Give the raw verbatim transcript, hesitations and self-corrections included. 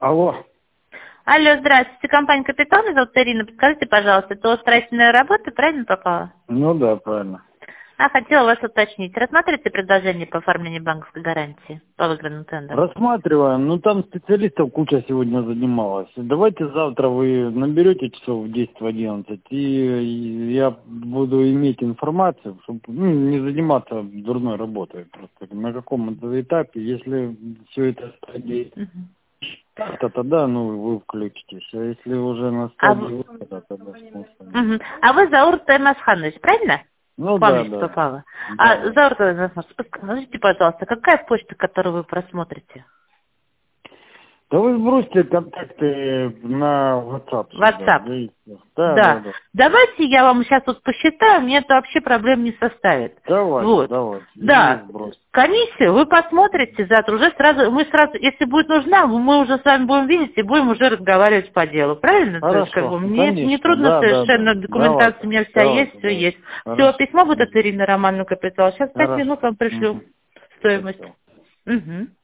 Алло. Алло, здравствуйте, компания «Капитал», меня зовут Ирина. Подскажите, пожалуйста, это строительная работа, правильно попала? Ну да, правильно. А, хотела вас уточнить. Рассмотрите предложение по оформлению банковской гарантии по выигранному тендеру? Рассматриваем. Ну там специалистов куча сегодня занималась. Давайте завтра вы наберете часов в десять, в одиннадцать, и я буду иметь информацию, чтобы ну, не заниматься дурной работой. Просто на каком это этапе, если все это стадии Мгм. старта, тогда ну, вы включитесь. А если уже на А, стадии вы... выхода, тогда смысла нет. Мгм. а вы Заур Таймасханович, правильно? Ну К вам да, лично да. попала. Да, А, да. Заур Таймасханович, скажите, пожалуйста, какая почта, которую вы просмотрите? Да вы сбросьте контакты на WhatsApp сюда. WhatsApp. Да, и всё. Да, да, Да. да. Давайте я вам сейчас вот посчитаю, мне это вообще проблем не составит. Давайте, Вот. давайте. И Да. сбросьте. Комиссию вы посмотрите завтра, уже сразу, мы сразу, если будет нужна, мы уже с вами будем видеть и будем уже разговаривать по делу. Правильно? То есть, как Хорошо, бы, мне это не конечно, трудно да, да, да. совершенно, документация у Давайте, меня вся есть, давайте, все давайте. есть. Все, Хорошо. письмо будет от Мгм. Ирины Романовны Капитал. Сейчас пять Хорошо. минут вам пришлю Угу. стоимость. Спасибо. Угу.